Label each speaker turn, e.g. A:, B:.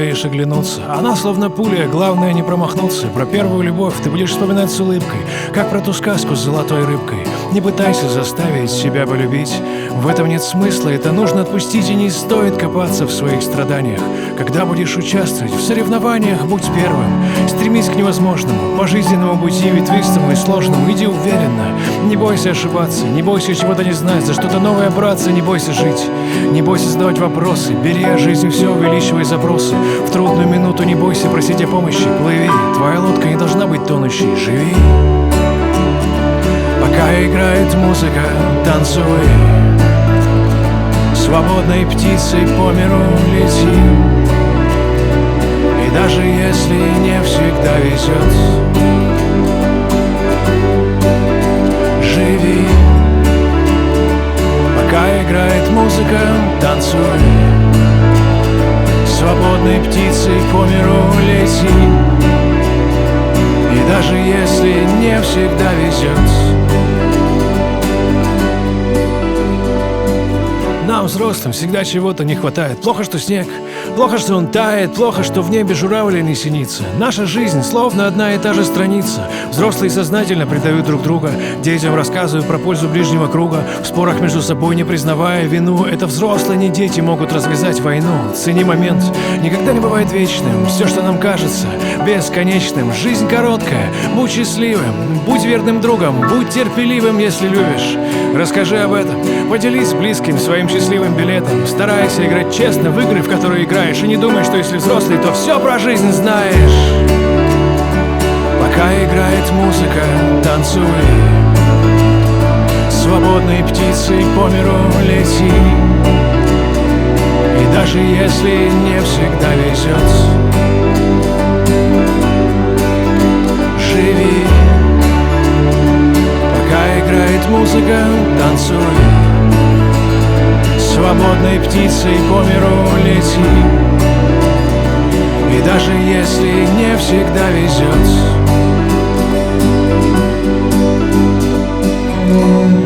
A: успеешь оглянуться. Она словно пуля, главное не промахнуться. Про первую любовь ты будешь вспоминать с улыбкой, как про ту сказку с золотой рыбкой. Не пытайся заставить себя полюбить, в этом нет смысла, это нужно отпустить. И не стоит копаться в своих страданиях. Когда будешь участвовать в соревнованиях, будь первым. Стремись к невозможному, по жизненному пути ветвистому и сложному. Иди уверенно, не бойся ошибаться, не бойся чего-то не знать, за что-то новое браться, не бойся жить, не бойся задавать вопросы. Бери о жизни все, увеличивай запросы. В трудную минуту не бойся просить о помощи. Плыви, твоя лодка не должна быть тонущей. Живи, пока играет музыка, танцуй. Свободной птицей по миру лети. И даже если не всегда везет, живи, пока играет музыка, танцуй. Свободной птицей по миру лети. И даже если не всегда везет. Нам, взрослым, всегда чего-то не хватает. Плохо, что снег, плохо, что он тает, плохо, что в небе журавли не синится. Наша жизнь словно одна и та же страница. Взрослые сознательно предают друг друга, детям рассказывают про пользу ближнего круга, в спорах между собой не признавая вину. Это взрослые, не дети, могут развязать войну. Цени момент, никогда не бывает вечным. Все, что нам кажется бесконечным. Жизнь короткая, будь счастливым, будь верным другом, будь терпеливым, если любишь. Расскажи об этом, поделись с близким своим счастливым билетом. Старайся играть честно в игры, в которые играешь. И не думай, что если взрослый, то все про жизнь знаешь. Пока играет музыка, танцуй. Свободной птицей по миру лети. И даже если не всегда везет, живи, пока играет музыка, танцуй. Свободной птицей по миру лети. И даже если не всегда везет.